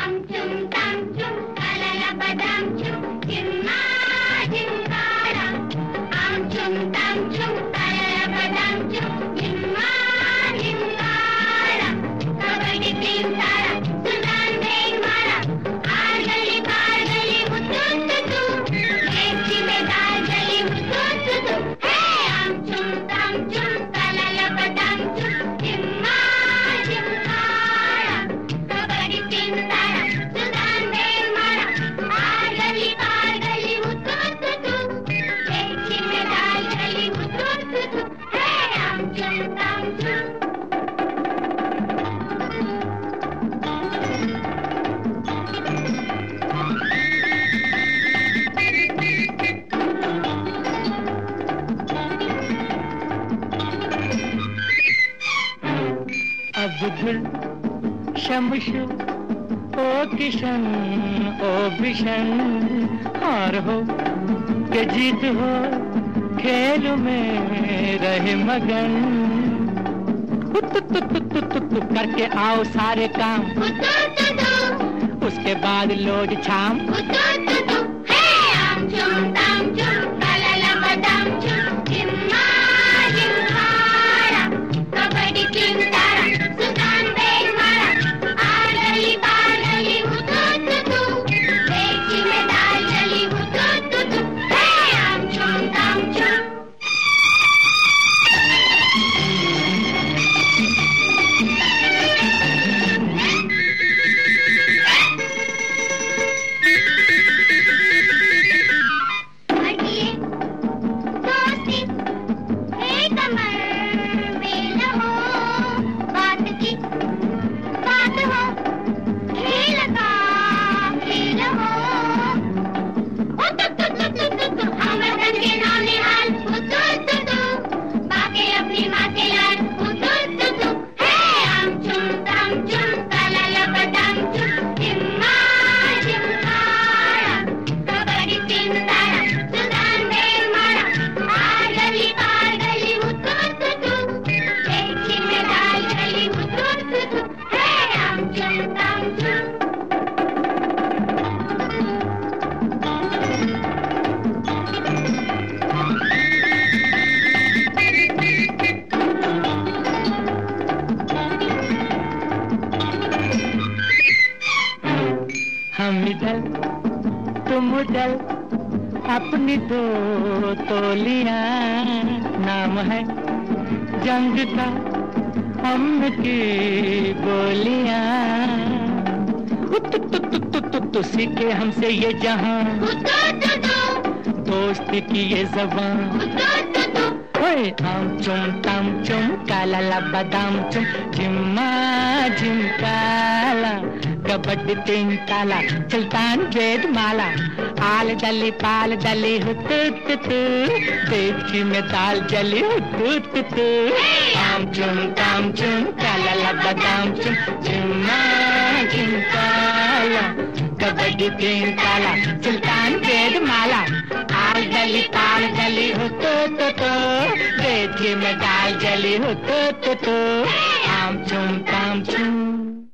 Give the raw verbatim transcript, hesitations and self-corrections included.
अब्दुल शमशु ओ किशन ओ बिशन, हार हो के जीत हो खेल में रहे मगन। करके आओ सारे काम, उसके बाद लोड छाम। हम इधर तुम उधर अपनी दो तोलियां, नाम है जंग का हम की गोलियां। तो सीखे हमसे ये जहां, दोस्ती की ये ज़बान। ओए आम चुम ताम चुम काला ला बादाम चुम, जिम्मा जिम काला कबड्डी तीन ताला सुल्तान वेद माला। आल दली पाल दली हुतु तुतु, देवकी में दाल जली हुतु तुतु। आम चुम ताम चुम काला ला बादाम चुम, जिम्मा जिम काला कबड्डी तीन ताला सुल्तान वेद माला। आल दली पाल दली हुतु तुतु, देवकी में दाल जली हुतु तुतु। आम चुम ताम चुम।